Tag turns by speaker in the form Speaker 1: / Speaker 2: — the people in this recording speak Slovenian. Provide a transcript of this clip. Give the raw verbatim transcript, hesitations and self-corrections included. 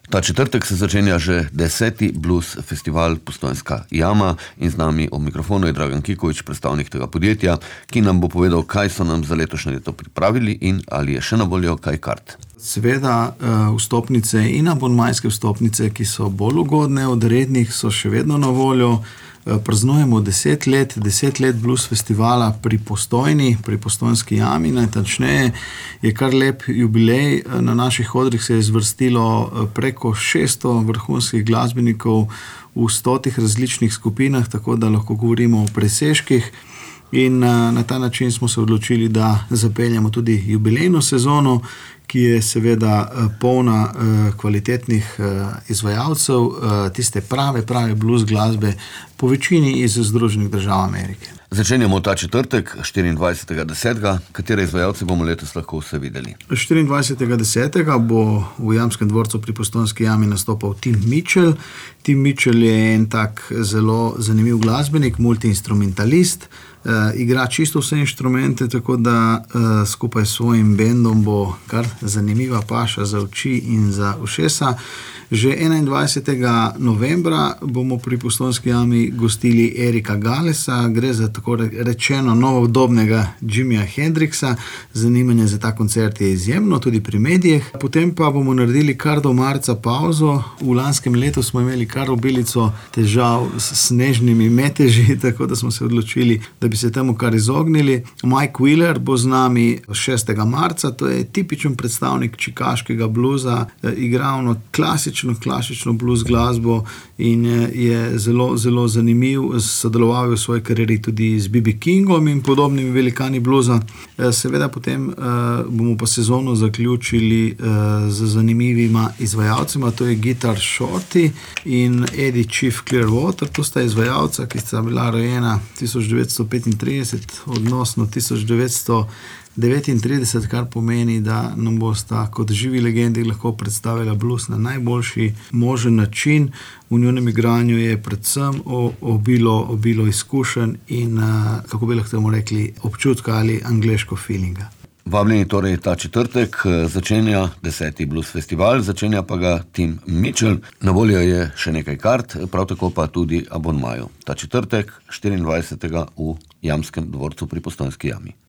Speaker 1: Ta četrtek se začenja že deseti blues festival Postojnska jama in z nami ob mikrofonu je Dragan Kikovič, predstavnik tega podjetja, ki nam bo povedal, kaj so nam za letošnje leto pripravili in ali je še na voljo kaj kart.
Speaker 2: Seveda vstopnice in abonmajske vstopnice, ki so bolj ugodne od rednih, so še vedno na voljo. Praznujemo deset let, deset let blues festivala pri Postojni, pri Postojnski jami, najtačneje je kar lep jubilej. Na naših odrih se je zvrstilo preko šeststo vrhunskih glasbenikov v stotih različnih skupinah, tako da lahko govorimo o presežkih. In na ta način smo se odločili, da zapeljamo tudi jubilejno sezono, ki je seveda polna kvalitetnih izvajalcev, tiste prave, prave blues glasbe, po večini iz Združenih držav Amerike.
Speaker 1: Začenjamo ta četrtek, štiriindvajsetega desetega. Katere izvajalce bomo letos lahko vse videli?
Speaker 2: štiriindvajsetega desetega bo v Jamskem dvorcu pri Postojnski jami nastopal Tim Mitchell. Tim Mitchell je en tak zelo zanimiv glasbenik, multiinstrumentalist, Uh, igra čisto vse inštrumente, tako da uh, skupaj s svojim bendom bo kar zanimiva paša za oči in za ušesa. Že enaindvajsetega novembra bomo pri Postojnski jami gostili Erika Galesa, gre za tako rečeno novodobnega Jimija Hendrixa. Zanimanje za ta koncert je izjemno, tudi pri medijih. Potem pa bomo naredili kar do marca pauzo. V lanskem letu smo imeli kar obilico težav s snežnimi meteži, tako da smo se odločili, da bi se temu kar izognili. Mike Wheeler bo z nami šestega marca, to je tipičen predstavnik čikaškega bluza, igra ono klasično klasično blues glasbo in je zelo, zelo zanimiv. Sodeloval je v svoji karieri tudi z B B Kingom in podobnimi velikani bluza. Seveda potem uh, bomo pa sezono zaključili uh, z zanimivima izvajalcema, to je Guitar Shorty in Eddie Chief Clearwater. To sta izvajalca, ki sta bila rojena tisoč devetsto petintrideset, odnosno tisoč devetsto devetintrideset, kar pomeni, da nam bosta kot živi legendi lahko predstavila blues na najboljši možen način. V njunem igranju je predvsem obilo, obilo izkušenj in, kako bi lahko temu rekli, občutka ali angleško feelinga.
Speaker 1: Vabljeni torej ta četrtek, začenja deseti blues festival, začenja pa ga Tim Mitchell. Na voljo je še nekaj kart, prav tako pa tudi abonmajev. Ta četrtek, štiriindvajsetega v Jamskem dvorcu pri Postojnski jami.